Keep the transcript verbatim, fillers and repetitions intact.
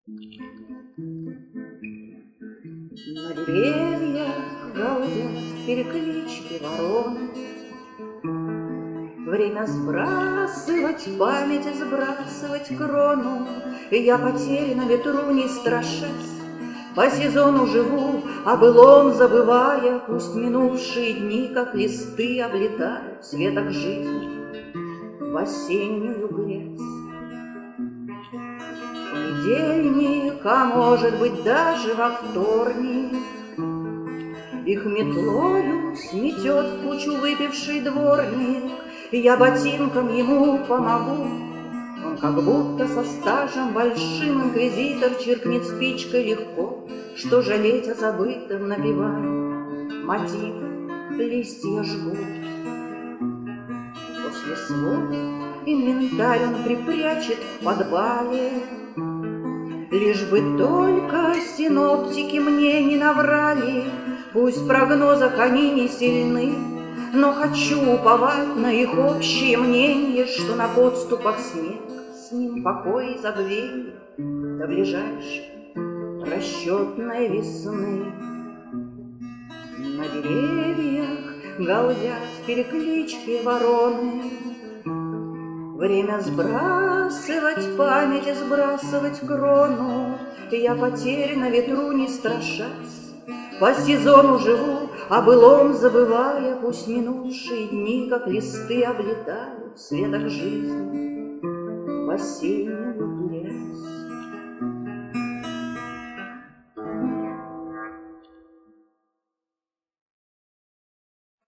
На деревьях галдят переклички ворон. Время сбрасывать память, сбрасывать крону. И я потерян на ветру, не страшась. По сезону живу, о былом забывая. Пусть минувшие дни, как листы, облетают с веток жизни в осеннюю грязь. Понедельник, а может быть даже во вторник, их метлою сметет в кучу выпивший дворник. И я ботинком ему помогу. Он как будто со стажем большим инквизитор чиркнет спичкой легко, что жалеть о забытом напевая. Мотив листья жгут. После слов инвентарь он припрячет в подвале. Лишь бы только синоптики мне не наврали. Пусть в прогнозах они не сильны, но хочу уповать на их общее мнение, что на подступах снег, с ним покой и забвенье до ближайшей расчетной весны. На деревьях галдят переклички вороны. Время сбрасывать память и сбрасывать крону. Я потерян на ветру, не страшась. По сезону живу, о былом забывая. Пусть минувшие дни, как листы, облетают с веток жизни в осеннюю